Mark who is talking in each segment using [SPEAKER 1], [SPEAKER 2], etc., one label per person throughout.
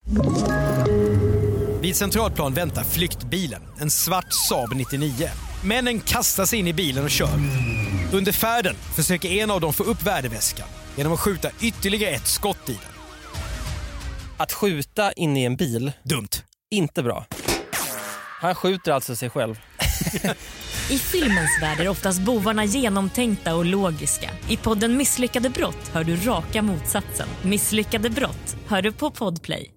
[SPEAKER 1] Vid Centralplan väntar flyktbilen, en svart Saab 99. Männen kastar sig in i bilen och kör. Under färden försöker en av dem få upp värdeväskan genom att skjuta ytterligare ett skott i den.
[SPEAKER 2] Att skjuta in i en bil,
[SPEAKER 1] dumt.
[SPEAKER 2] Inte bra. Han skjuter alltså sig själv.
[SPEAKER 3] I filmens värld är oftast bovarna genomtänkta och logiska. I podden Misslyckade brott hör du raka motsatsen. Misslyckade brott hör du på Podplay.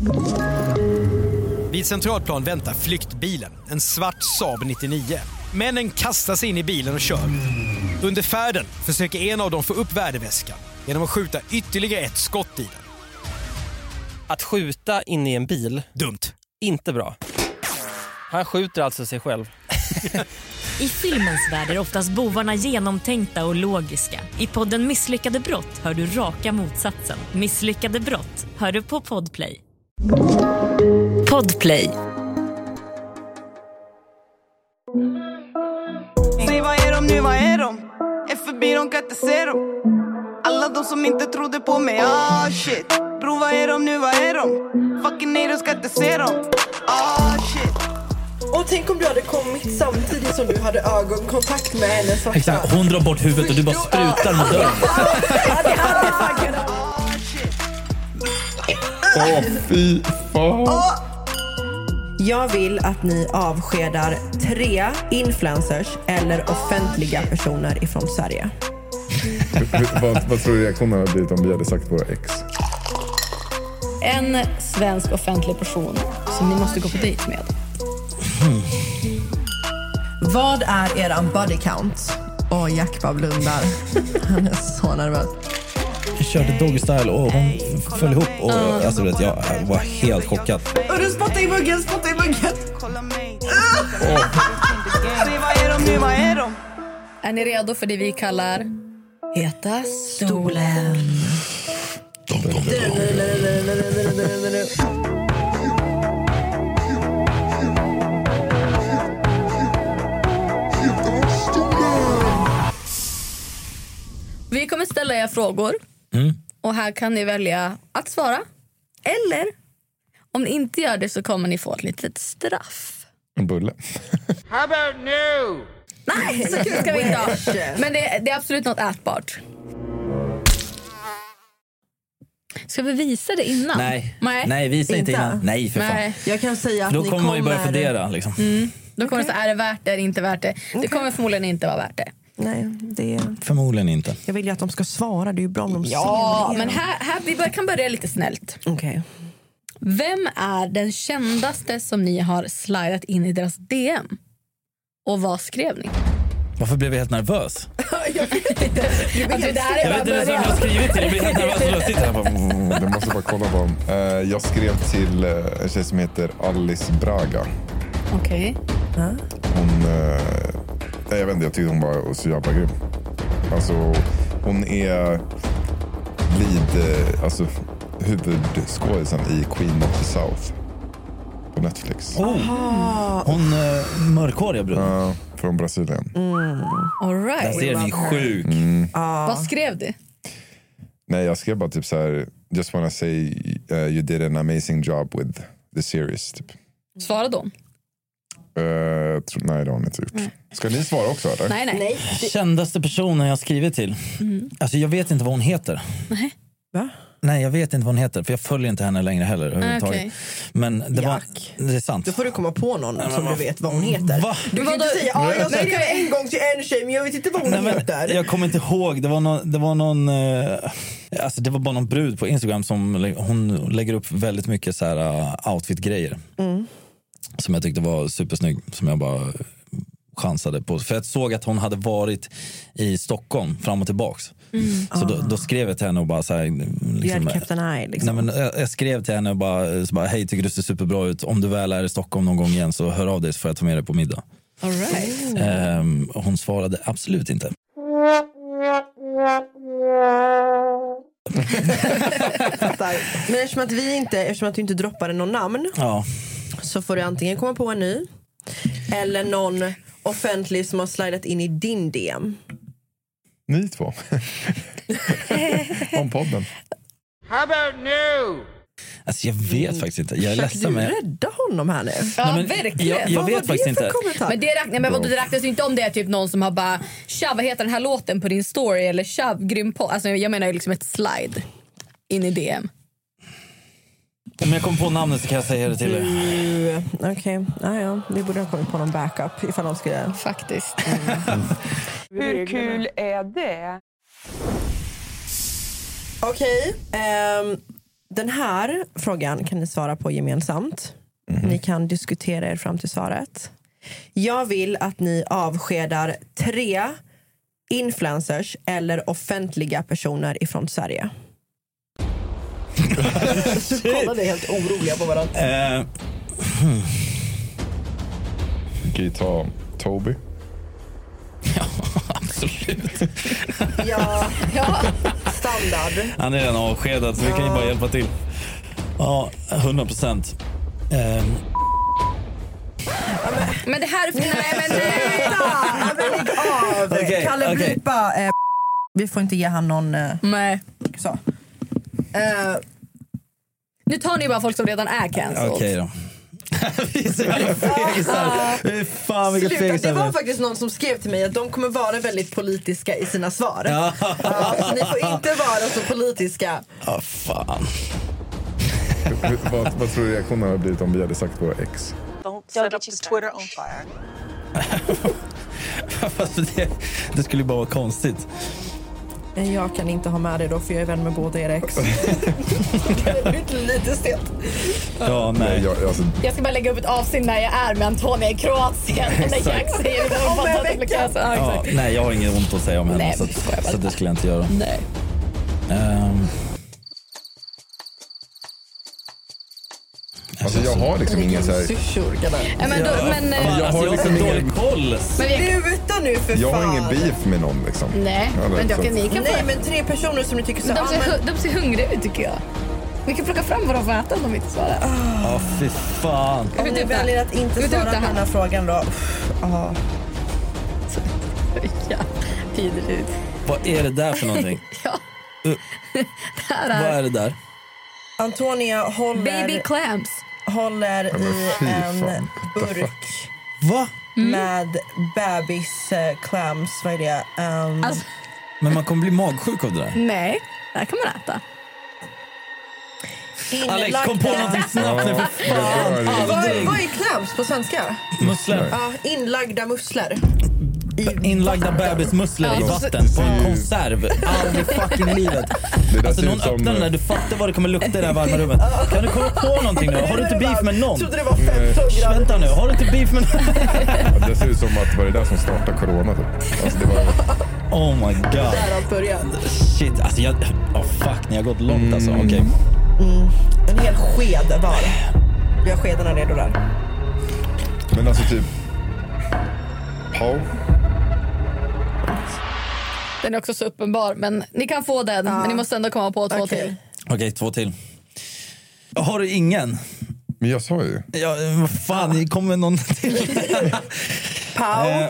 [SPEAKER 1] Vid Centralplan väntar flyktbilen, en svart Saab 99. Männen kastar sig in i bilen och kör. Under färden försöker en av dem få upp värdeväskan genom att skjuta ytterligare ett skott i den.
[SPEAKER 2] Att skjuta in i en bil,
[SPEAKER 1] dumt.
[SPEAKER 2] Inte bra. Han skjuter alltså sig själv.
[SPEAKER 3] I filmens värld är oftast bovarna genomtänkta och logiska. I podden Misslyckade brott hör du raka motsatsen. Misslyckade brott hör du på Podplay. Podplay.
[SPEAKER 4] Säg vad är de nu, vad är de? FB, de kan inte se dem. Alla de som inte trodde på mig, shit. Bro, vad är de nu, vad är de? Fucking nej, de ska inte se dem. Shit.
[SPEAKER 5] Och tänk om du hade kommit samtidigt som du hade ögonkontakt med henne. Så
[SPEAKER 6] exakt, hon drar bort huvudet och du bara sprutar med dörren.
[SPEAKER 5] Ja, det hade fan kunnat.
[SPEAKER 7] Fy fan.
[SPEAKER 5] Jag vill att ni avskedar 3 influencers eller offentliga personer ifrån Sverige.
[SPEAKER 7] Vad tror du reaktionen hade blivit om vi hade sagt våra ex?
[SPEAKER 8] En svensk offentlig person som ni måste gå på dejt med.
[SPEAKER 5] Vad är eran body count? Jack bara blundar. Han är så nervös.
[SPEAKER 6] Jag körde doggy style och hon föll ihop och alltså, vet, jag var helt chockad.
[SPEAKER 5] Och du spottar i muggen, spottar i muggen.
[SPEAKER 4] Säg vad är de nu, vad är de?
[SPEAKER 8] Är ni redo för det vi kallar Heta stolen? Vi kommer ställa er frågor. Och här kan ni välja att svara. Eller om ni inte gör det så kommer ni få ett litet straff.
[SPEAKER 7] En bulle.
[SPEAKER 4] How about no?
[SPEAKER 8] Nej, så kul ska vi inte ha. Men det är absolut något ätbart. Ska vi visa det innan?
[SPEAKER 6] Nej, visa inte innan. Nej, för fan.
[SPEAKER 5] Jag kan säga att
[SPEAKER 6] då
[SPEAKER 5] ni
[SPEAKER 6] kommer man ju börja fundera liksom.
[SPEAKER 8] Då kommer det så, är det värt det eller inte värt det? Det kommer förmodligen inte vara värt det.
[SPEAKER 5] Nej, det...
[SPEAKER 6] Förmodligen inte.
[SPEAKER 5] Jag vill ju att de ska svara, det är ju bra om de
[SPEAKER 8] Ja, men här vi kan börja lite snällt.
[SPEAKER 5] Okej.
[SPEAKER 8] Vem är den kändaste som ni har slidat in i deras DM? Och vad skrev ni?
[SPEAKER 6] Varför blev jag helt nervös?
[SPEAKER 8] Jag vet inte. Alltså, det här är
[SPEAKER 6] Jag vet inte ens vem jag har skrivit till. Jag blir helt nervös och lustigt.
[SPEAKER 7] Jag måste bara kolla på dem. Jag skrev till en tjej som heter Alice Braga.
[SPEAKER 8] Okej.
[SPEAKER 7] Hon... jag vet inte, jag tyckte hon var så jävla grym. Alltså, hon är huvudskådisen i Queen of the South på Netflix.
[SPEAKER 6] Hon mörkhåriga brud.
[SPEAKER 7] Ja, från Brasilien.
[SPEAKER 8] All right.
[SPEAKER 6] Den ser vi sjuk.
[SPEAKER 8] Vad skrev du?
[SPEAKER 7] Nej, jag skrev bara typ så här: just wanna say you did an amazing job with the series typ.
[SPEAKER 8] Svara då.
[SPEAKER 7] Nej, det har hon inte gjort. Ska ni svara också eller?
[SPEAKER 8] Nej.
[SPEAKER 6] Kändaste personen jag skrivit till. Alltså jag vet inte vad hon heter.
[SPEAKER 8] Nej.
[SPEAKER 5] Va?
[SPEAKER 6] Nej, jag vet inte vad hon heter. För jag följer inte henne längre heller.
[SPEAKER 8] Okay.
[SPEAKER 6] Men det är sant.
[SPEAKER 5] Då får du komma på någon som du vet vad hon heter.
[SPEAKER 6] Va?
[SPEAKER 5] Du kan inte säga, jag skrev en gång till en tjej men jag vet inte vad hon heter.
[SPEAKER 6] Jag kommer inte ihåg. Det var någon alltså det var bara någon brud på Instagram som hon lägger upp väldigt mycket så här outfit-grejer. Som jag tyckte var supersnygg. Som jag bara chansade på. För jag såg att hon hade varit i Stockholm fram och tillbaks. Så då skrev jag till henne och bara så här, liksom,
[SPEAKER 5] liksom.
[SPEAKER 6] nej, men jag skrev till henne och bara hej, tycker du ser superbra ut. Om du väl är i Stockholm någon gång igen så hör av dig så får jag ta med dig på middag.
[SPEAKER 8] All right.
[SPEAKER 6] Hon svarade absolut inte.
[SPEAKER 5] Men eftersom att du inte droppade någon namn, så får du antingen komma på en ny eller någon offentlig som har slidat in i din DM.
[SPEAKER 7] Ni två. Om podden.
[SPEAKER 4] How about no?
[SPEAKER 6] Alltså jag vet faktiskt inte. Jag är ledsen
[SPEAKER 5] med... rädda honom här nu.
[SPEAKER 8] Ja, men, verkligen.
[SPEAKER 6] Jag vet faktiskt inte.
[SPEAKER 8] Men det räknas ju inte om det är typ någon som har bara tja, vad heter den här låten på din story eller tja, grym på. Alltså jag menar ju liksom ett slide in i DM.
[SPEAKER 6] Om jag kommer på namnet så kan jag säga det till er.
[SPEAKER 5] Okej, ja. Vi borde ha kommit på någon backup ifall de skulle...
[SPEAKER 8] Faktiskt.
[SPEAKER 9] Hur kul är det?
[SPEAKER 5] Okej, den här frågan kan ni svara på gemensamt. Ni kan diskutera er fram till svaret. Jag vill att ni avskedar 3 influencers eller offentliga personer ifrån Sverige. Så kolla, det är helt oroliga på varandra.
[SPEAKER 7] Kan ju ta Toby.
[SPEAKER 6] Ja, absolut.
[SPEAKER 5] Ja, standard.
[SPEAKER 6] Han är redan avskedad så vi kan ju bara hjälpa till. Ja, 100%.
[SPEAKER 8] Men det här...
[SPEAKER 5] Nej. Kalle blipa. Vi får inte ge han någon...
[SPEAKER 8] Nej.
[SPEAKER 5] Så.
[SPEAKER 8] Nu tar ni bara folk som redan är cancelled.
[SPEAKER 6] Okej då. Vi är så jävla fegisar. Fan vilka fegisar.
[SPEAKER 5] Det var faktiskt någon som skrev till mig att de kommer vara väldigt politiska i sina svar. Så ni får inte vara så politiska.
[SPEAKER 6] Fan.
[SPEAKER 7] Vad tror du reaktionen hade blivit om vi hade sagt på X?
[SPEAKER 9] Don't set up the Twitter on fire.
[SPEAKER 6] Det skulle bara vara konstigt.
[SPEAKER 5] Jag kan inte ha med det då, för jag är vän med båda era ex. Det är lite stelt.
[SPEAKER 6] Ja, nej.
[SPEAKER 8] Jag ska bara lägga upp ett avsnitt när jag är med Antonia i Kroatien.
[SPEAKER 6] Nej, jag har inget ont att säga om henne. Nej, så det skulle jag inte göra.
[SPEAKER 8] Nej.
[SPEAKER 7] Alltså jag har liksom ingen så här...
[SPEAKER 6] Jag har liksom ingen koll.
[SPEAKER 5] Sluta nu för fan.
[SPEAKER 7] Jag har ingen beef med någon liksom.
[SPEAKER 8] Nej, men ni kan
[SPEAKER 5] nej, men 3 personer som ni tycker så.
[SPEAKER 8] De ser hungriga ut tycker jag. Vi kan plocka fram vad de får äta om de inte svarar.
[SPEAKER 6] Ja, fy fan.
[SPEAKER 5] Om ni väljer att inte svara på den här frågan då.
[SPEAKER 8] Ja, ut.
[SPEAKER 6] Vad är det där för någonting?
[SPEAKER 8] Ja.
[SPEAKER 6] Vad är det där?
[SPEAKER 5] Antonia håller...
[SPEAKER 8] Baby clams.
[SPEAKER 5] Håller i en burk.
[SPEAKER 6] Va?
[SPEAKER 5] Med bebis clams. Vad är det?
[SPEAKER 6] Men man kommer bli magsjuk av det där.
[SPEAKER 8] Nej, det här kan man äta.
[SPEAKER 6] Alex, kom på någonting snabbt nu för fan.
[SPEAKER 5] Vad är clams på svenska?
[SPEAKER 6] Musslor.
[SPEAKER 5] Ja, inlagda musslor.
[SPEAKER 6] Inlagda bebismusslor i vatten på en konserv. Aldrig fucking livet. Alltså någon öppnar den där, du fattar vad det kommer lukta i det här varma rummet. Kan du komma på någonting nu? Har du inte beef med någon?
[SPEAKER 5] Jag trodde det var 15 grader.
[SPEAKER 6] Vänta nu, har du inte beef med någon?
[SPEAKER 7] Det ser ut som att det var det där som startade corona typ. Alltså det var...
[SPEAKER 6] Oh my god.
[SPEAKER 5] Där allt började.
[SPEAKER 6] Shit, alltså fuck, ni har gått långt alltså, okej.
[SPEAKER 5] En hel sked var. Vi har skedarna redo där.
[SPEAKER 7] Men alltså typ... Paul?
[SPEAKER 8] Den är också så uppenbar, men ni kan få den. Men ni måste ändå komma på 2 till.
[SPEAKER 6] Okej, 2 till. Har du ingen?
[SPEAKER 7] Men jag sa ju.
[SPEAKER 6] Ja, vad fan, ni kommer någon till.
[SPEAKER 5] Paul?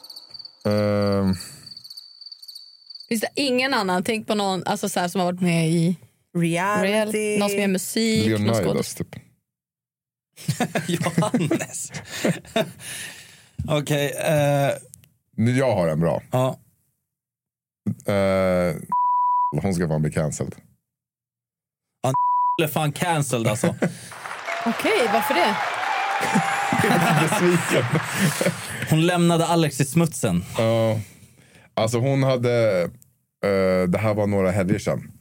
[SPEAKER 8] Finns det ingen annan? Tänk på någon alltså så här, som har varit med i
[SPEAKER 5] reality.
[SPEAKER 8] Någon som gör musik.
[SPEAKER 7] Leonidas typ.
[SPEAKER 6] Johannes. Okej.
[SPEAKER 7] Jag har en bra.
[SPEAKER 6] Ja.
[SPEAKER 7] Hon ska fan bli cancelled.
[SPEAKER 6] Eller fan cancelled alltså.
[SPEAKER 8] Okej, varför det?
[SPEAKER 7] Besviken.
[SPEAKER 6] Hon lämnade Alex i smutsen.
[SPEAKER 7] Alltså hon hade... det här var några helger sedan.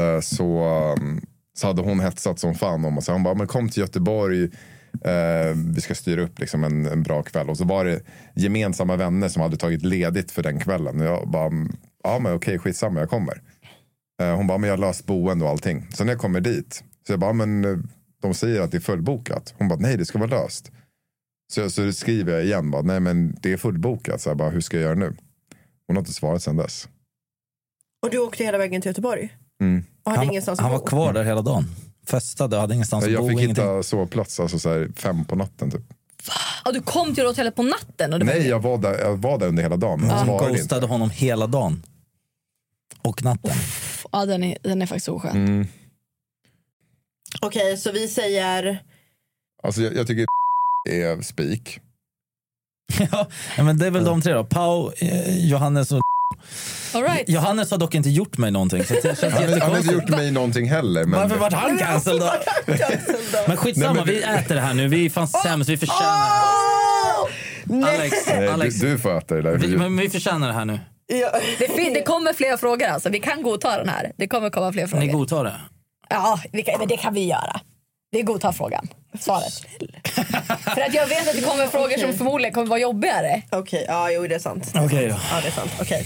[SPEAKER 7] Så hade hon hetsat som fan om och så hon bara, men kom till Göteborg, vi ska styra upp liksom en bra kväll. Och så var det gemensamma vänner som hade tagit ledigt för den kvällen. Och jag bara, ja men okej, skitsamma, jag kommer. Hon bara, men jag har löst boende och allting. Så när jag kommer dit, så jag bara, men de säger att det är fullbokat. Hon bara, nej det ska vara löst. Så skriver jag igen, bara, nej men det är fullbokat. Så jag bara, hur ska jag göra nu? Hon har inte svarat sedan dess.
[SPEAKER 5] Och du åkte hela vägen till Göteborg? Och hade ingenstans
[SPEAKER 6] han var kvar där hela dagen. Festade, hade ingenstans att bo.
[SPEAKER 7] Jag fick hitta sovplats, alltså så här 5 på natten typ.
[SPEAKER 8] Ja, du kom till hotellet på natten? Och
[SPEAKER 7] nej, jag var där under hela dagen. Men
[SPEAKER 6] hon ghostade honom hela dagen. Och natten.
[SPEAKER 8] Ja, den är faktiskt oskön.
[SPEAKER 5] Okej, så vi säger...
[SPEAKER 7] Alltså jag tycker är spik.
[SPEAKER 6] Ja, men det är väl de tre då. Pau, Johannes och...
[SPEAKER 8] All right.
[SPEAKER 6] Johannes har dock inte gjort mig någonting. Så det känns
[SPEAKER 7] Han har inte
[SPEAKER 6] jättekonstigt.
[SPEAKER 7] gjort mig någonting heller. Men...
[SPEAKER 6] Varför vart han cancel då? Men skitsamma,
[SPEAKER 7] Nej, men...
[SPEAKER 6] vi äter det här nu. Vi är fan sämst, vi förtjänar det. Alex.
[SPEAKER 7] Du får äta det där.
[SPEAKER 6] Men vi förtjänar det här nu.
[SPEAKER 5] Ja.
[SPEAKER 8] Det kommer fler frågor alltså. Vi kan godta den här. Det kommer komma fler frågor.
[SPEAKER 6] Ni godtar det?
[SPEAKER 8] Ja, men det kan vi göra. Vi godtar frågan. Svaret. För att jag vet att det kommer frågor som förmodligen kommer vara jobbigare.
[SPEAKER 5] Okej, ja, jo, det är sant.
[SPEAKER 6] Okej då.
[SPEAKER 5] Ja, det är sant. Okej.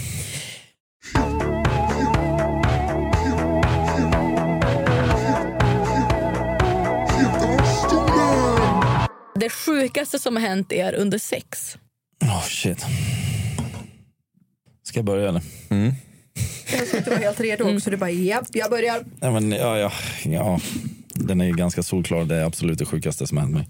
[SPEAKER 8] Det sjukaste som har hänt er under sex.
[SPEAKER 6] Shit. Ska jag börja eller?
[SPEAKER 5] Jag ska inte vara helt redo också. Du bara, japp, jag börjar.
[SPEAKER 6] Ja, men, ja. Den är ju ganska solklar. Det är absolut det sjukaste som har hänt mig.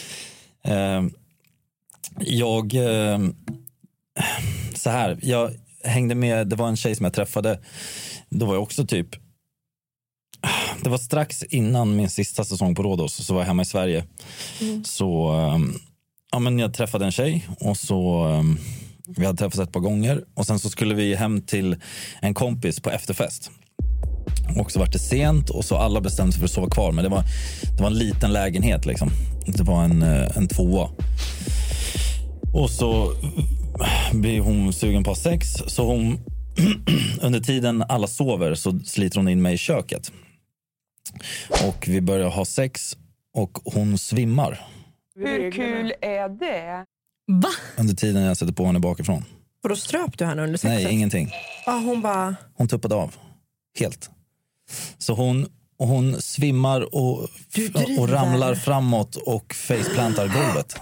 [SPEAKER 6] Så här, jag hängde med, det var en tjej som jag träffade. Då var jag också typ, det var strax innan min sista säsong på Rhodos, så var jag hemma i Sverige. Så men jag träffade en tjej och så vi hade träffats ett par gånger och sen så skulle vi hem till en kompis på efterfest. Och så var det sent och så alla bestämde sig för att sova kvar, men det var en liten lägenhet liksom. Det var en tvåa. Och så blir hon sugen på sex, så hon under tiden alla sover så sliter hon in mig i köket. Och vi börjar ha sex och hon svimmar.
[SPEAKER 9] Hur kul är det?
[SPEAKER 8] Va?
[SPEAKER 6] Under tiden jag sätter på henne bakifrån.
[SPEAKER 5] Och då ströp du henne under sexet?
[SPEAKER 6] Nej, ingenting. Hon tuppade av. Helt. Så hon svimmar och ramlar framåt och faceplantar golvet.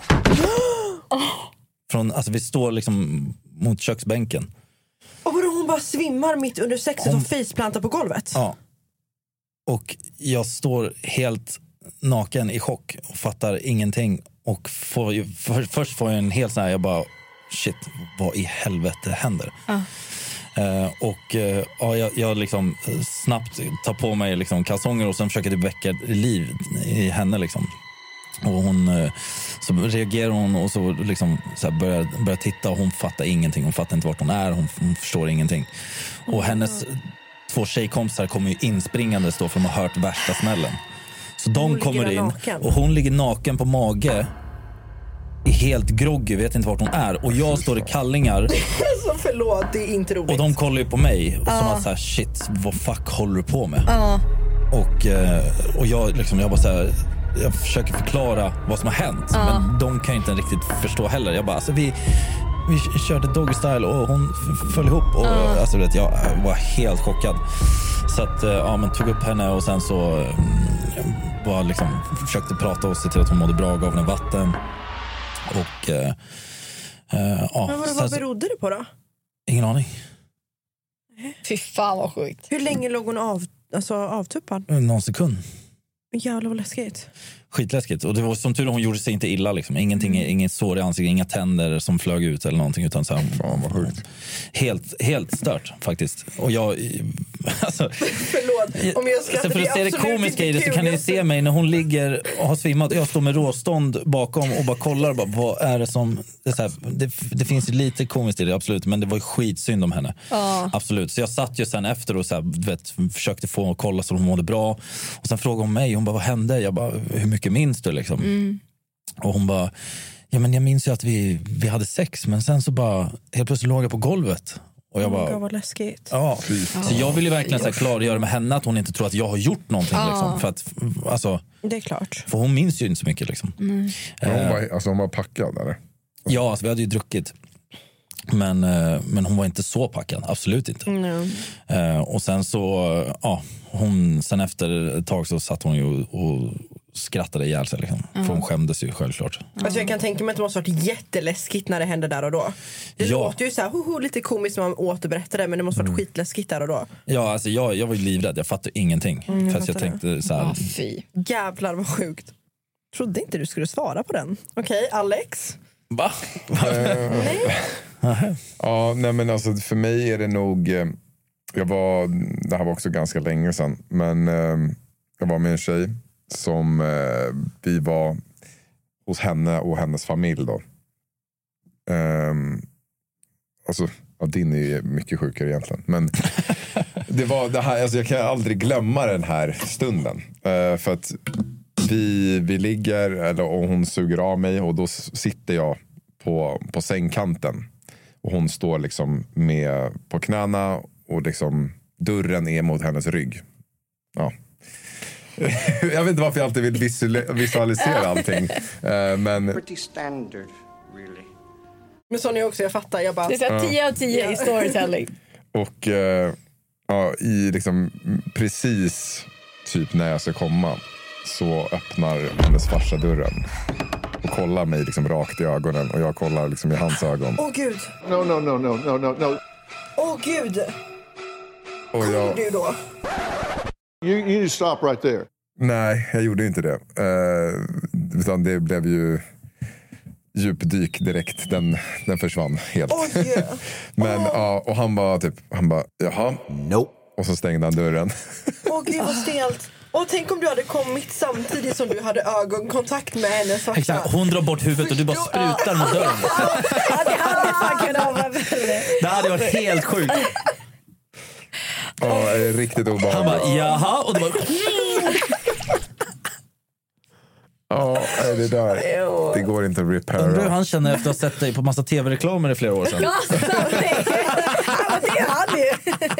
[SPEAKER 6] Alltså vi står liksom mot köksbänken.
[SPEAKER 5] Och hon bara svimmar mitt under sexet och faceplantar på golvet?
[SPEAKER 6] Ja. Och jag står helt naken i chock och fattar ingenting. Och först får jag en helt sån här, jag bara, shit, vad i helvete händer? Jag liksom snabbt tar på mig liksom kalsonger och sen försöker det väcka liv i henne liksom. Och hon så reagerar hon och så liksom så här börjar titta och hon fattar ingenting. Hon fattar inte vart hon är, hon förstår ingenting. Och hennes 2 tjejkompisar kommer ju inspringandes då för de har hört värsta smällen. Så de kommer in naken. Och hon ligger naken på mage, helt groggy, vet inte vart hon är. Och jag står i kallingar.
[SPEAKER 5] Så förlåt, det är inte roligt.
[SPEAKER 6] Och de kollar ju på mig och som att så här, shit, vad fuck håller du på med? Och jag bara så här, jag försöker förklara vad som har hänt, men de kan ju inte riktigt förstå heller. Jag bara, alltså vi körde doggy style och hon föll ihop och alltså vet jag var helt chockad. Så att men tog upp henne och sen så var liksom försökte prata och se till att hon mådde bra, gav henne vatten. Och
[SPEAKER 5] men vad berodde det på då?
[SPEAKER 6] Ingen aning.
[SPEAKER 8] Fy fan vad sjukt.
[SPEAKER 5] Hur länge låg hon avtuppad?
[SPEAKER 6] Någon sekund.
[SPEAKER 5] Jävlar vad läskigt.
[SPEAKER 6] Skitläskigt. Och det var som tur hon gjorde sig inte illa liksom. Inget sår i ansiktet, inga tänder som flög ut eller någonting, utan så här,
[SPEAKER 7] fan vad sjukt.
[SPEAKER 6] Helt stört faktiskt. Och jag alltså,
[SPEAKER 5] förlåt om jag skrattar.
[SPEAKER 6] För att se det komiska i det så kan ni se mig när hon ligger och har svimmat och jag står med råstånd bakom och bara kollar bara, vad är det som det, är så här, det finns lite komiskt i det, absolut, men det var ju skitsynd om henne. Absolut. Så jag satt ju sen efter och så här, försökte få kolla så hon mådde bra och sen frågade hon mig, hon bara, vad hände? Jag bara, hur mycket minns du liksom? Och hon bara, ja men jag minns ju att vi hade sex, men sen så bara helt plötsligt låg jag på golvet. Och jag bara,
[SPEAKER 5] vad läskigt.
[SPEAKER 6] Ja, så jag vill ju verkligen så här klargöra med henne att hon inte tror att jag har gjort någonting liksom, för att alltså,
[SPEAKER 5] det är klart.
[SPEAKER 6] För hon minns ju inte så mycket liksom.
[SPEAKER 7] Hon var packad eller?
[SPEAKER 6] Ja, alltså, vi hade ju druckit. Men hon var inte så packad, absolut inte. Och sen så sen efter ett tag så satt hon ju och skrattade ihjäl sig liksom. För hon skämdes ju självklart.
[SPEAKER 5] Alltså jag kan tänka mig att det måste varit jätteläskigt när det hände där och då. Det låter ju så här, lite komiskt när man återberättar det, men det måste varit skitläskigt där och då.
[SPEAKER 6] Ja, alltså jag var ju livrädd, jag fattade ingenting. För att jag tänkte så här,
[SPEAKER 8] fy.
[SPEAKER 5] Jävlar vad sjukt. Trodde inte du skulle svara på den. Okej, Alex.
[SPEAKER 6] Va?
[SPEAKER 5] Nej.
[SPEAKER 7] Ja, nej men alltså för mig är det nog det här var också ganska länge sedan, men jag var med en tjej som vi var hos henne och hennes familj då. Alltså, ja, din är ju mycket sjukare egentligen. Men det var det här, alltså jag kan aldrig glömma den här stunden. För att vi ligger, och hon suger av mig och då sitter jag på sängkanten. Och hon står liksom med på knäna och liksom dörren är mot hennes rygg. Ja. Jag vet inte varför jag alltid vill visualisera allting. Men
[SPEAKER 10] Pretty standard, really.
[SPEAKER 5] Men sån är också, jag fattar. Jag bara...
[SPEAKER 8] Det är 10 av 10 i storytelling.
[SPEAKER 7] Och ja, i liksom precis typ när jag ska komma så öppnar hennes farsa dörren och kollar mig liksom rakt i ögonen och jag kollar liksom i hans ögon.
[SPEAKER 5] Åh gud.
[SPEAKER 10] No.
[SPEAKER 5] Åh gud.
[SPEAKER 7] Och jag...
[SPEAKER 5] Du då?
[SPEAKER 10] You need to stop right there.
[SPEAKER 7] Nej, jag gjorde inte det. Utan det blev ju djupdyk direkt. Den försvann helt. Men ja, och han bara jaha.
[SPEAKER 10] Nope.
[SPEAKER 7] Och så stängde han dörren.
[SPEAKER 5] Åh gud vad stelt. Och tänk om du hade kommit samtidigt som du hade ögonkontakt med henne.
[SPEAKER 6] Exakt, hon drar bort huvudet och du bara sprutar mot dörren.
[SPEAKER 8] Det hade fan kunnat vara väldigt.
[SPEAKER 6] Det hade varit helt sjukt.
[SPEAKER 7] Ja, riktigt obehagligt.
[SPEAKER 6] Han bara, jaha, och det bara...
[SPEAKER 7] Ja, det där. Det går inte att repaira.
[SPEAKER 6] Undrar hur han känner efter att ha sett dig på massa tv-reklamer i flera år sedan.
[SPEAKER 8] Ja, det är han ju.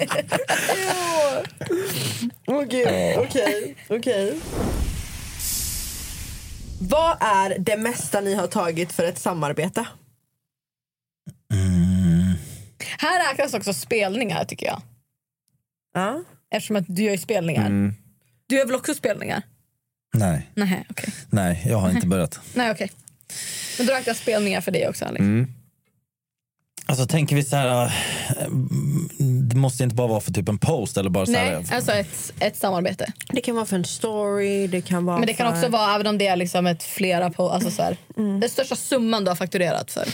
[SPEAKER 5] Åh gud, okej. Vad är det mesta ni har tagit för ett samarbete?
[SPEAKER 8] Här räknas också spelningar tycker jag.
[SPEAKER 5] Ja.
[SPEAKER 8] Eftersom att du gör spelningar. Du gör väl också spelningar?
[SPEAKER 6] Nej.
[SPEAKER 8] Nej, okej.
[SPEAKER 6] Nej, jag har inte börjat.
[SPEAKER 8] Nej, okej. Men då räknas spelningar för dig också, Alex.
[SPEAKER 6] Alltså tänker vi så här, det måste inte bara vara för typ en post eller bara så här.
[SPEAKER 8] Nej, alltså ett samarbete.
[SPEAKER 5] Det kan vara för en story, det kan vara.
[SPEAKER 8] Men det kan också vara, även om det är liksom ett flera på, alltså så här, den största summan du har fakturerat för.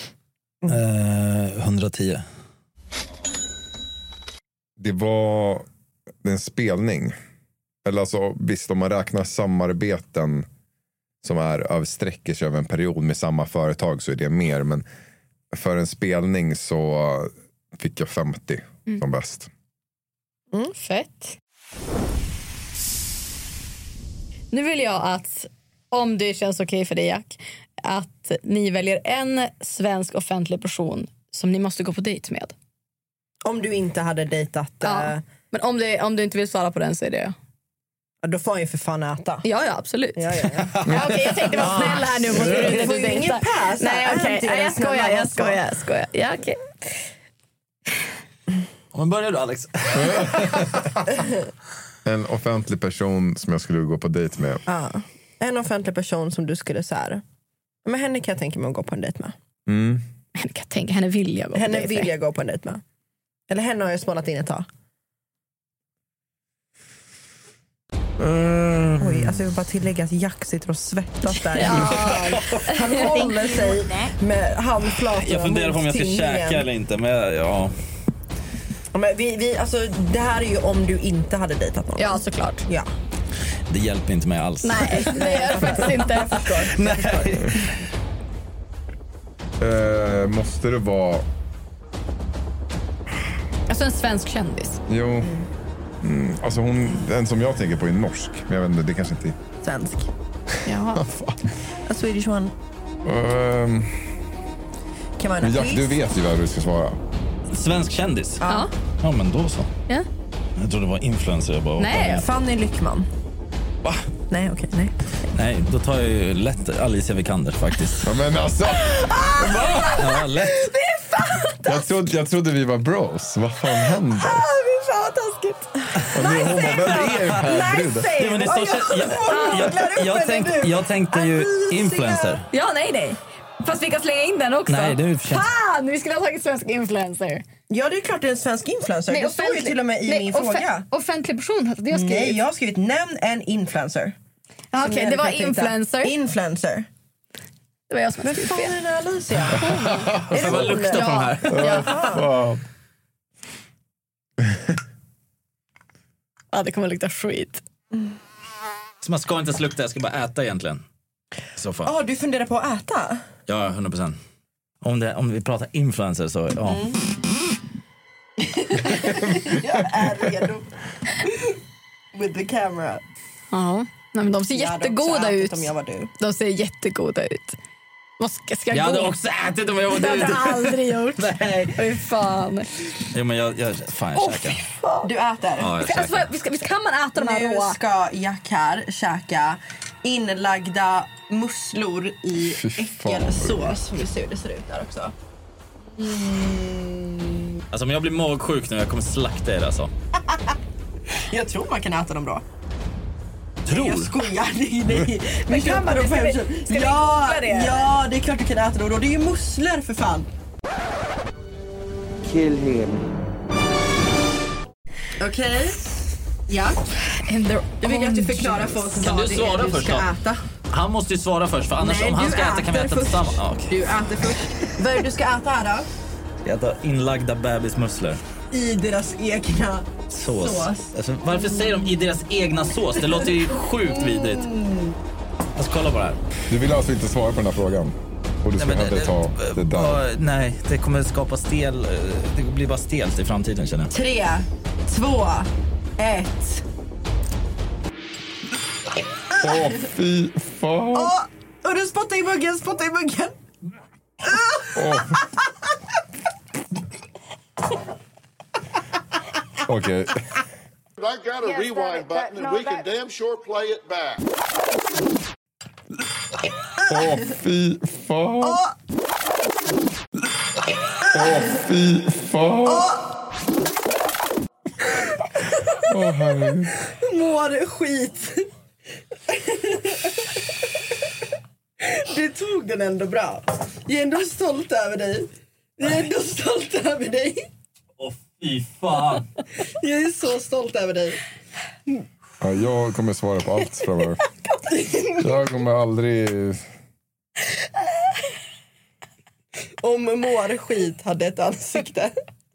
[SPEAKER 6] 110.
[SPEAKER 7] Det var en spelning. Eller alltså, visst, om man räknar samarbeten som sträcker sig över en period med samma företag så är det mer. Men för en spelning så fick jag 50 som bäst.
[SPEAKER 8] Fett. Nu vill jag att, om det känns okej för dig Jack, att ni väljer en svensk offentlig person som ni måste gå på dejt med.
[SPEAKER 5] Om du inte hade dejtat.
[SPEAKER 8] Ja. Men om du inte vill svara på den så är det.
[SPEAKER 5] Då får han ju för fan äta.
[SPEAKER 8] Ja, absolut.
[SPEAKER 5] Ja.
[SPEAKER 8] Okej, jag tänkte vara snäll här nu.
[SPEAKER 5] Du får ju ingen pass.
[SPEAKER 8] Nej, okej. Jag skojar. Ja, okej.
[SPEAKER 6] Men börjar du, Alex?
[SPEAKER 7] En offentlig person som jag skulle gå på dejt med.
[SPEAKER 5] Ja. En offentlig person som du skulle så här. Men henne kan jag tänka mig att gå på en dejt med.
[SPEAKER 8] Henne vill jag gå på
[SPEAKER 5] henne vill jag gå på en dejt med. Eller henne har jag smålat in ett tag. Oj, alltså jag vill bara tillägga att Jack sitter och svettas där. Han håller sig med handflatorna.
[SPEAKER 6] Jag funderar på om jag ska käka eller inte. Men ja.
[SPEAKER 5] Men alltså, det här är ju om du inte hade dejtat någon.
[SPEAKER 8] Ja, såklart.
[SPEAKER 5] Ja.
[SPEAKER 6] Det hjälper inte mig alls.
[SPEAKER 8] Nej, det gör det faktiskt inte.
[SPEAKER 6] Nej.
[SPEAKER 7] Måste det vara...
[SPEAKER 8] Alltså en svensk kändis.
[SPEAKER 7] Jo. Alltså den som jag tänker på är norsk. Men jag vet inte, det kanske inte är...
[SPEAKER 5] Svensk.
[SPEAKER 8] Jaha.
[SPEAKER 5] A Swedish one. Kan man
[SPEAKER 7] Jack, du vet ju vad du ska svara.
[SPEAKER 6] Svensk kändis?
[SPEAKER 8] Ja.
[SPEAKER 6] Ja, men då så.
[SPEAKER 8] Ja.
[SPEAKER 6] Jag trodde det var influencer. Jag bara,
[SPEAKER 8] Nej.
[SPEAKER 5] Fanny Lyckman.
[SPEAKER 6] Va?
[SPEAKER 5] Nej, okej, nej.
[SPEAKER 6] Nej, då tar jag ju lätt Alicia Vikander faktiskt.
[SPEAKER 7] Ja, men alltså...
[SPEAKER 6] Ja, lätt.
[SPEAKER 5] Det är fan
[SPEAKER 7] Jag trodde vi var bros. Vad fan händer?
[SPEAKER 5] det är fan taskigt.
[SPEAKER 7] Och nu hon bara, vem är den här bruden?
[SPEAKER 6] Ja, men det står, jag tänkte ju influencer.
[SPEAKER 8] Ja, nej. Fast vi kan slänga in den också.
[SPEAKER 6] Nej, det är för
[SPEAKER 8] fan, vi skulle ha tagit svensk influencer.
[SPEAKER 5] Ja, det är klart det är en svensk influencer.
[SPEAKER 8] Nej,
[SPEAKER 5] det står ju till och med i min fråga.
[SPEAKER 8] Offentlig person. Det jag
[SPEAKER 5] Nej, jag har skrivit nämn en influencer.
[SPEAKER 8] Okej, det var influencer.
[SPEAKER 5] Influencer.
[SPEAKER 8] Det var jag som
[SPEAKER 5] Men
[SPEAKER 8] hade
[SPEAKER 5] fan
[SPEAKER 8] skrivit
[SPEAKER 5] är det här, Alicia?
[SPEAKER 6] Jag får lukta på de här.
[SPEAKER 8] Ja, det kommer lukta skit.
[SPEAKER 6] Så man ska inte slukta, jag ska bara äta egentligen. Så fan.
[SPEAKER 5] Du funderar på att äta?
[SPEAKER 6] Ja, 100%. Om vi pratar influencer så, ja.
[SPEAKER 5] Jag är redo. With the camera.
[SPEAKER 8] Ja, nej, men de ser jättegoda ut.
[SPEAKER 5] Om jag var du.
[SPEAKER 8] De ser jättegoda ut. Vad ska
[SPEAKER 6] jag hade också ätit om jag var du.
[SPEAKER 8] Det hade jag aldrig gjort.
[SPEAKER 6] Nej.
[SPEAKER 8] Oj, fan.
[SPEAKER 6] Jo, men jag käkar.
[SPEAKER 5] Du äter?
[SPEAKER 6] Ja, jag
[SPEAKER 8] alltså, kan man äta de här
[SPEAKER 5] nu
[SPEAKER 8] råa?
[SPEAKER 5] Ska Jack här käka inlagda musslor i äckelsås. Får vi se hur det ser ut där också.
[SPEAKER 6] Alltså om jag blir magsjuk nu, jag kommer slakta er alltså.
[SPEAKER 5] Jag tror man kan äta dem då.
[SPEAKER 6] Tror?
[SPEAKER 5] Jag skojar, nej. Men kan man då
[SPEAKER 8] ska vi googla det?
[SPEAKER 5] Ja, det är klart du kan äta dem då. Det är ju musslor för fan.
[SPEAKER 10] Kill him.
[SPEAKER 5] Okej. Ja. Jag vill att du förklarar för oss
[SPEAKER 6] kan
[SPEAKER 5] vad
[SPEAKER 6] du svara
[SPEAKER 5] det är du
[SPEAKER 6] först
[SPEAKER 5] ska
[SPEAKER 6] då?
[SPEAKER 5] äta.
[SPEAKER 6] Han måste ju svara först, för annars om han ska äta kan vi äta tillsammans. Okay.
[SPEAKER 5] Du äter först. Vad är det du ska äta här då?
[SPEAKER 6] Jag äter inlagda bebismusslor.
[SPEAKER 5] I deras egna sås.
[SPEAKER 6] Alltså, varför säger de i deras egna sås? Det låter ju sjukt vidrigt. Alltså kolla på det här.
[SPEAKER 7] Du vill alltså inte svara på den här frågan? Och du ska hellre ta det där?
[SPEAKER 6] Nej, det kommer skapa stel. Det blir bara stelt i framtiden, känner jag.
[SPEAKER 5] 3, 2, 1.
[SPEAKER 7] Åh, fy fan.
[SPEAKER 5] Och du spottar i muggen,
[SPEAKER 7] Okej.
[SPEAKER 10] I got a rewind button and we can damn sure play it back.
[SPEAKER 7] Åh, fy fan. Åh, fy fan. Åh, herregud.
[SPEAKER 5] Mår skit. Du tog den ändå bra. Jag är ändå stolt över dig.
[SPEAKER 6] Åh, fy fan.
[SPEAKER 5] Jag är så stolt över dig.
[SPEAKER 7] Ja, jag kommer svara på allt framöver. Jag kommer aldrig...
[SPEAKER 5] Om mår skit hade ett ansikte.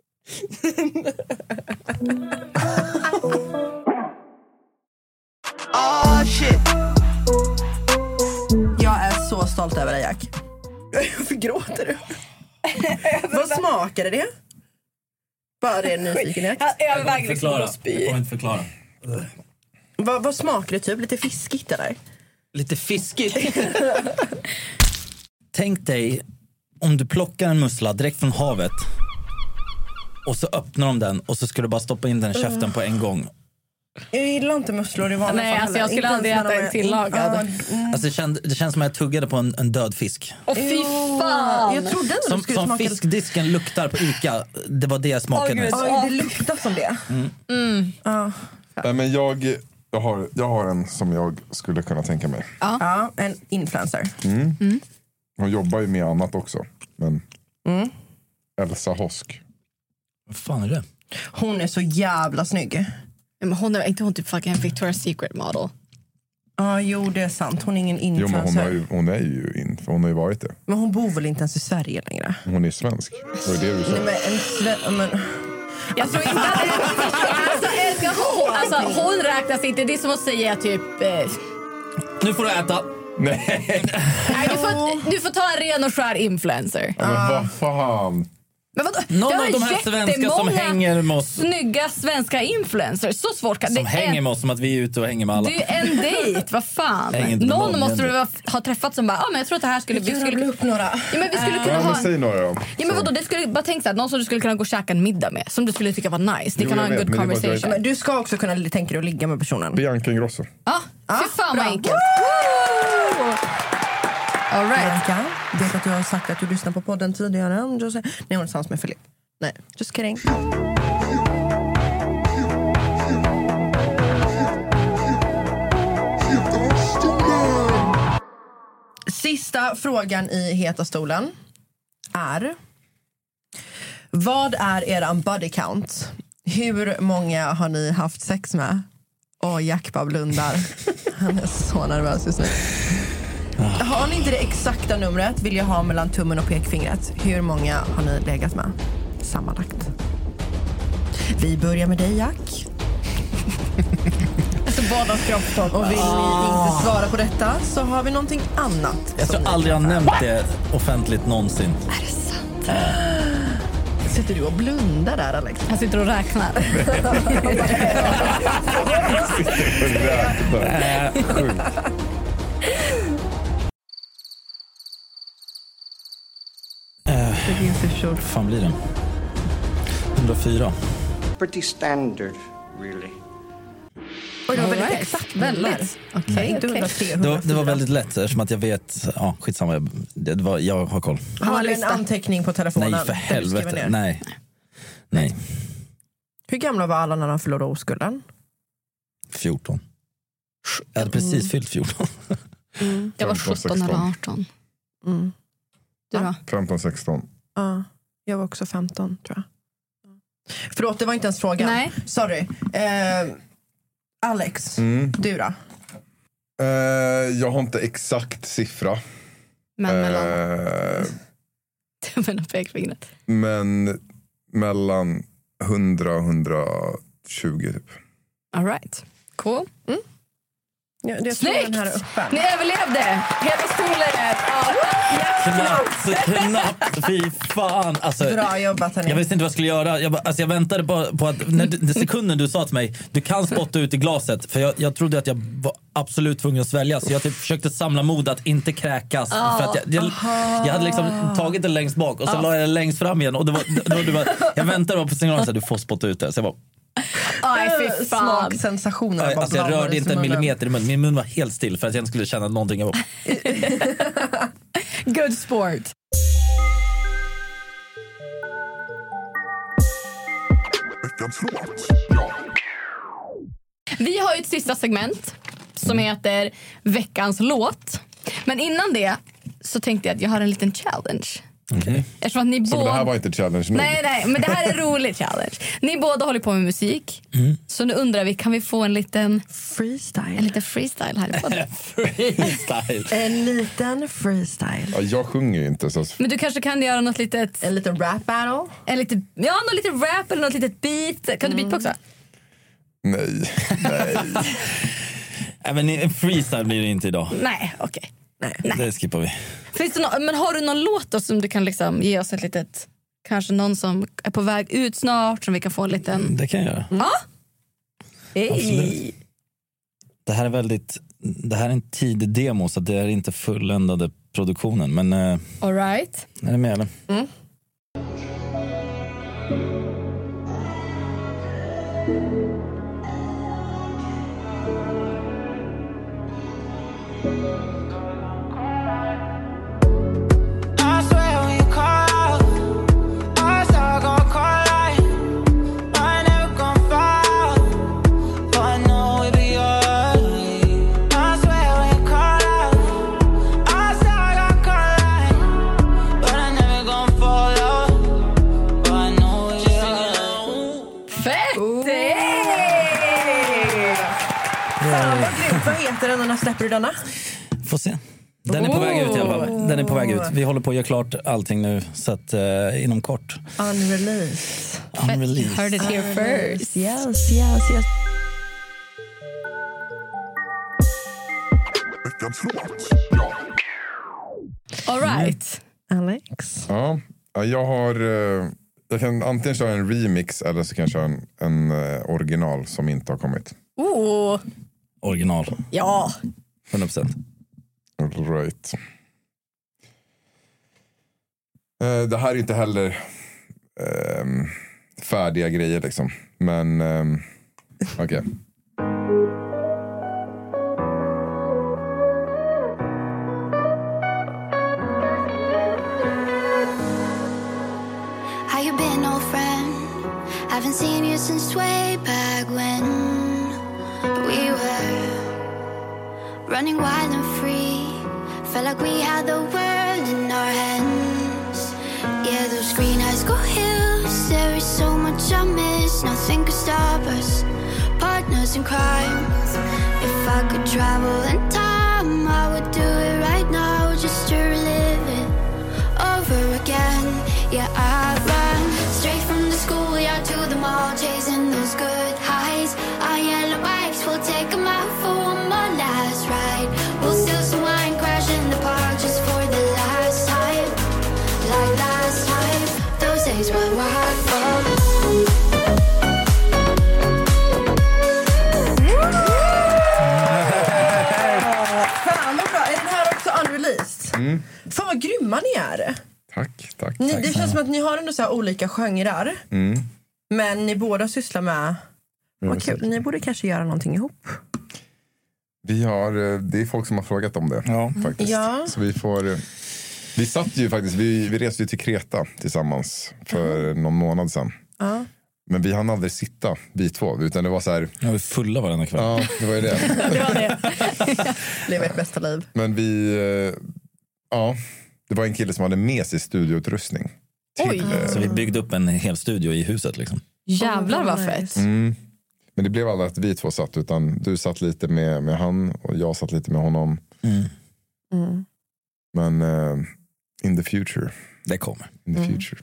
[SPEAKER 5] Shit. Jag är så stolt över dig, Jack. Varför gråter du? Vad smakade det? Bara det nyfikenhet.
[SPEAKER 8] Jag vägrar
[SPEAKER 6] förklara. Jag kommer inte förklara.
[SPEAKER 5] Vad smakar det typ? Lite fiskigt eller?
[SPEAKER 6] Lite fiskigt? Tänk dig om du plockar en mussla direkt från havet och så öppnar de den och så ska du bara stoppa in den i käften på en gång.
[SPEAKER 5] Jag gillar inte musslor i vanliga fall.
[SPEAKER 8] Nej, alltså jag skulle aldrig äta en tillagad.
[SPEAKER 6] Alltså det känns som att jag tuggade på en död fisk.
[SPEAKER 8] Åh, fy fan!
[SPEAKER 5] Jag trodde ändå
[SPEAKER 6] som
[SPEAKER 5] smaka...
[SPEAKER 6] fiskdisken luktar på Ica. Det var det jag smakade nu.
[SPEAKER 5] Det luktar som det.
[SPEAKER 7] Nej, men jag har en som jag skulle kunna tänka mig.
[SPEAKER 5] Ja, en influencer.
[SPEAKER 7] Hon jobbar ju med annat också. Men Elsa Hosk.
[SPEAKER 6] Vad fan är det?
[SPEAKER 5] Hon är så jävla snygg.
[SPEAKER 8] Men hon är inte hon typ fucking Victoria's Secret model.
[SPEAKER 5] Ja, jo det är sant. Hon är ingen influencer.
[SPEAKER 7] Jo, men hon har ju varit det.
[SPEAKER 5] Men hon bor väl inte ens i Sverige längre?
[SPEAKER 7] Hon är svensk. Vad är det du sa?
[SPEAKER 5] Nej, men
[SPEAKER 8] jag tror inte alltså, hon räknas inte. Det är som att säga typ
[SPEAKER 6] nu får du äta.
[SPEAKER 7] Nej.
[SPEAKER 8] Du får ta en ren och skär influencer.
[SPEAKER 7] Ja, men vad fan.
[SPEAKER 8] Men vadå?
[SPEAKER 6] Någon av de här svenska som hänger med oss.
[SPEAKER 8] Snygga svenska influencers. Så svårt kan
[SPEAKER 6] som hänger med oss som att vi är ute och hänger med alla.
[SPEAKER 8] Det är en dejt, vad fan. Någon måste du ha träffat som bara, men jag tror att det här skulle vi skulle
[SPEAKER 5] upp några.
[SPEAKER 8] Ja, men vi skulle kunna ha.
[SPEAKER 7] Säg några då.
[SPEAKER 8] Ja, men vadå, det skulle bara tänka så här, någon som du skulle kunna gå och käka en middag med, som du skulle tycka var nice. Ni kan ha en good conversation.
[SPEAKER 5] Men du ska också kunna tänka dig att ligga med personen.
[SPEAKER 7] Bianca Ingrosso.
[SPEAKER 8] Ja, fy fan vad enkelt. All right.
[SPEAKER 5] Bianca, vet att du har sagt att du lyssnar på podden tidigare. Nej, hon är tillsammans med Filip. Nej, just kidding. Sista frågan i Heta stolen är: vad är eran body count? Hur många har ni haft sex med? Jack bara blundar. Han är så nervös just nu. Har ni inte det exakta numret vill jag ha mellan tummen och pekfingret. Hur många har ni legat med sammanlagt? Vi börjar med dig, Jack.
[SPEAKER 8] Alltså bådas kroppstoppar.
[SPEAKER 5] Och vill ni inte svara på detta så har vi någonting annat.
[SPEAKER 6] Jag tror aldrig jag har nämnt det offentligt någonsin.
[SPEAKER 8] Är det sant?
[SPEAKER 5] Sitter du och blundar där, Alex?
[SPEAKER 8] Han sitter och räknar.
[SPEAKER 6] Vad fan blir det? 104.
[SPEAKER 11] Pretty standard, really.
[SPEAKER 5] Oj, det var väldigt exakt.
[SPEAKER 8] Väldigt.
[SPEAKER 5] Okej.
[SPEAKER 6] Det var väldigt lätt eftersom att jag vet. Ja, skitsamma. Jag har koll.
[SPEAKER 5] Har du en anteckning på telefonen?
[SPEAKER 6] Nej, för helvete. Nej.
[SPEAKER 5] Hur gamla var alla när de förlorade oskulden?
[SPEAKER 6] 14. Jag hade precis fyllt 14.
[SPEAKER 8] Jag var 17 eller 18. Du då?
[SPEAKER 7] 15-16.
[SPEAKER 5] Ja, jag var också 15 tror jag. Förlåt, det var inte ens frågan.
[SPEAKER 8] Nej.
[SPEAKER 5] Sorry. Alex, du då?
[SPEAKER 7] Jag har inte exakt siffra.
[SPEAKER 8] Men mellan... Jag menar pekfingret.
[SPEAKER 7] Men mellan 100 och 120 typ.
[SPEAKER 8] All right. Cool.
[SPEAKER 5] Jag
[SPEAKER 8] Snyggt!
[SPEAKER 5] den här är öppen.
[SPEAKER 8] Ni överlevde! Hela stolen!
[SPEAKER 6] Knappt, fy fan. Alltså,
[SPEAKER 5] bra jobbat, hörni.
[SPEAKER 6] jag visste inte vad jag skulle göra. Jag väntade på att när sekunden du sa till mig, du kan spotta ut i glaset. För jag trodde att jag var absolut tvungen att svälja. Så jag typ försökte samla mod att inte kräkas. För att jag hade liksom tagit det längst bak och så la jag det längst fram igen. Och jag väntade bara på signalen så att du får spotta ut det. Så jag bara...
[SPEAKER 8] Aj, fy fan.
[SPEAKER 5] Smaksensationer.
[SPEAKER 6] Alltså jag rörde inte en millimeter i munnen. Min mun var helt still för att jag inte skulle känna någonting.
[SPEAKER 8] Good sport. Vi har ju ett sista segment som heter veckans låt. Men innan det så tänkte jag att jag har en liten challenge.
[SPEAKER 6] Okay.
[SPEAKER 8] Eftersom att ni
[SPEAKER 7] så det här var inte challenge nu?
[SPEAKER 8] Nej, men det här är en rolig challenge. Ni båda håller på med musik. Så nu undrar vi, kan vi få en liten
[SPEAKER 5] freestyle?
[SPEAKER 8] En liten freestyle här i podden.
[SPEAKER 6] Freestyle.
[SPEAKER 5] En liten freestyle.
[SPEAKER 7] Ja, jag sjunger ju inte så.
[SPEAKER 8] Men du kanske kan göra något litet...
[SPEAKER 5] En liten rap battle?
[SPEAKER 8] Något litet rap eller något litet beat. Kan du beatboxa?
[SPEAKER 7] Nej.
[SPEAKER 6] Men en freestyle blir det inte idag.
[SPEAKER 8] Nej, okej. Nej.
[SPEAKER 6] Det skippar vi.
[SPEAKER 8] Finns det men har du någon låt då som du kan liksom ge oss ett litet... Kanske någon som är på väg ut snart som vi kan få en liten...
[SPEAKER 6] Det kan jag göra.
[SPEAKER 8] Ja.
[SPEAKER 6] Absolut. Det här är en tidig demo så det är inte fulländade produktionen. Men
[SPEAKER 8] all right.
[SPEAKER 6] Är det med eller?
[SPEAKER 5] Vad heter den och när släpper du denna?
[SPEAKER 6] Får se. Den är på väg ut i alla fall. Den är på väg ut. Vi håller på att göra klart allting nu så att inom kort.
[SPEAKER 5] Unreleased.
[SPEAKER 8] Heard it here first.
[SPEAKER 5] Yes.
[SPEAKER 8] All right.
[SPEAKER 5] Alex.
[SPEAKER 7] Ja, jag kan antingen köra en remix eller så kan jag köra en original som inte har kommit.
[SPEAKER 6] Original.
[SPEAKER 8] Ja.
[SPEAKER 6] 100%.
[SPEAKER 7] All right. Det här är inte heller färdiga grejer liksom. Men okej.
[SPEAKER 12] How you been, old friend? Haven't seen you since way back when we were running wild and free. Felt like we had the world in our hands. Yeah, those green eyes go hills. There is so much I miss. Nothing could stop us. Partners in crime. If I could travel in time, I would do it right now just to relive it over again. Yeah, I ran straight from the schoolyard to the mall, chasing those good highs. Our yellow bikes will take 'em out.
[SPEAKER 5] Fan vad grymma ni är.
[SPEAKER 7] Tack.
[SPEAKER 5] Det känns som att ni har ändå så här olika genrer. Men ni båda sysslar med... Vad kul, ni borde kanske göra någonting ihop.
[SPEAKER 7] Det är folk som har frågat om det. Faktiskt.
[SPEAKER 5] Ja.
[SPEAKER 7] Så vi satt ju faktiskt, vi reste ju till Kreta tillsammans för någon månad sedan. Men vi hann aldrig sitta, vi två, utan det var så här...
[SPEAKER 6] Ja, vi fulla varenda kväll.
[SPEAKER 7] Ja, det var ju det.
[SPEAKER 5] Det var det. Lever ett bästa liv.
[SPEAKER 7] Men det var en kille som hade med sig studioutrustning.
[SPEAKER 6] Så vi byggde upp en hel studio i huset liksom.
[SPEAKER 8] Jävlar vad fett.
[SPEAKER 7] Men det blev aldrig att vi två satt, utan du satt lite med han och jag satt lite med honom. Men in the future.
[SPEAKER 6] Det kommer.
[SPEAKER 7] In the future.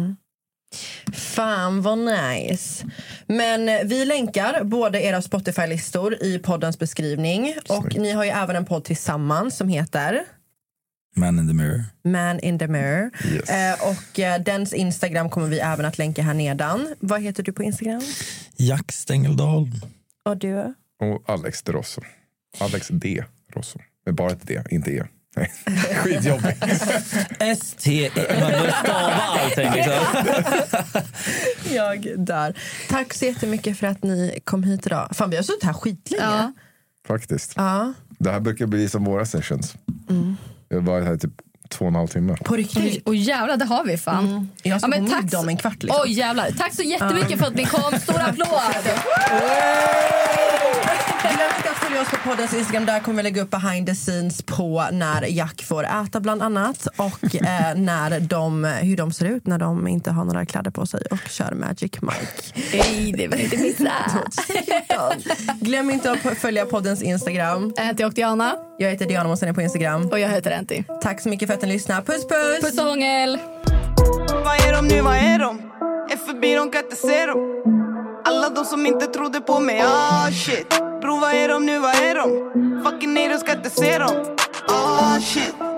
[SPEAKER 5] Fan vad nice. Men vi länkar båda era Spotify-listor i poddens beskrivning. Och ni har ju även en podd tillsammans som heter
[SPEAKER 6] Man in the Mirror.
[SPEAKER 5] Man in the Mirror.
[SPEAKER 7] Yes.
[SPEAKER 5] Och dens Instagram kommer vi även att länka här nedan. Vad heter du på Instagram?
[SPEAKER 6] Jack Stengeldal.
[SPEAKER 5] Och du?
[SPEAKER 7] Och Alex de Rosso. Alex D. Rosso. Med bara ett D, inte E. Nej, skitjobbigt.
[SPEAKER 6] S-T-E. Man bör stava allting liksom.
[SPEAKER 5] Jag där. Tack så jättemycket för att ni kom hit idag. Fan, vi har suttit här skitlänge.
[SPEAKER 8] Ja.
[SPEAKER 7] Faktiskt. Det här brukar bli som våra sessions. Jag har varit här typ 2,5 timmar.
[SPEAKER 5] På riktigt?
[SPEAKER 8] Och jävlar, det har vi fan.
[SPEAKER 5] Jag ska gå middag om en kvart liksom.
[SPEAKER 8] Oj jävlar, tack så jättemycket för att ni kom. Stor applåd.
[SPEAKER 5] Glöm inte att följa oss på poddens Instagram. Där kommer vi lägga upp behind the scenes på när Jack får äta bland annat. Och hur de ser ut när de inte har några kläder på sig och kör Magic Mike.
[SPEAKER 8] Nej, det vill inte missa.
[SPEAKER 5] Glöm inte att följa poddens Instagram.
[SPEAKER 8] Jag heter Diana.
[SPEAKER 5] Jag heter Diana Måsen på Instagram.
[SPEAKER 8] Och jag heter Enti.
[SPEAKER 5] Tack så mycket för att ni lyssnar. Puss puss!
[SPEAKER 8] Puss och hångel!
[SPEAKER 4] Vad är de nu, vad är de? Är förbi, de kan inte se dem. Alla de som inte trodde på mig, shit. Bro, vad är de nu, vad är de? Fucking haters, kan inte se dem. Shit.